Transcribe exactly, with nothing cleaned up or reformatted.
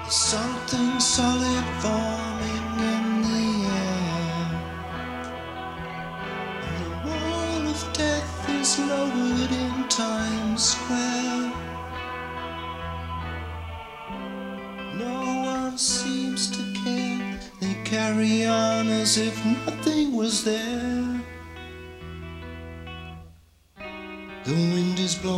Something solid forming in the air, and the wall of death is lowered in Times Square. No one seems to care, they carry on as if nothing was there. The wind is blowing